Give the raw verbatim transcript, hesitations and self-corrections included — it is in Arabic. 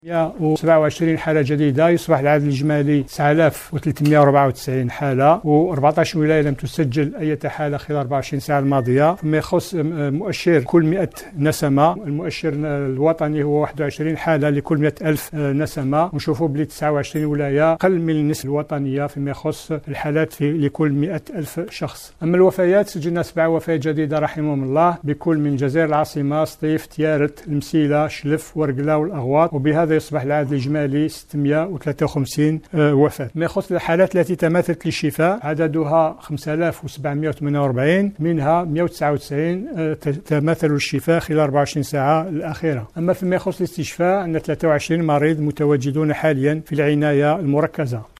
مئة وسبعة وعشرين حالة جديدة، يصبح العدد الإجمالي تسعة آلاف وثلاثمئة وأربعة وتسعين حالة، و14 ولاية لم تسجل أي حالة خلال أربعة وعشرين ساعة الماضية. فيما يخص مؤشر كل مئة نسمة، المؤشر الوطني هو واحد وعشرين حالة لكل مئة ألف نسمة، ونشوفوا بلي تسعة وعشرين ولاية أقل من النسبة الوطنية فيما يخص الحالات في لكل مئة ألف شخص. أما الوفيات سجلنا سبعة وفيات جديدة رحمهم الله، بكل من الجزائر العاصمة، سطيف، تيارت، المسيلة، شلف، ورقلة والأغواط، وبهذا يصبح العدد الإجمالي ستمئة وثلاثة وخمسين وفاة. ما يخص الحالات التي تماثلت للشفاء عددها خمسة آلاف وسبعمئة وثمانية وأربعين، منها مئة وتسعة وتسعين تماثلوا للشفاء خلال أربعة وعشرين ساعة الأخيرة. أما فيما يخص الاستشفاء، عندنا ثلاثة وعشرين مريض متواجدون حاليا في العناية المركزة.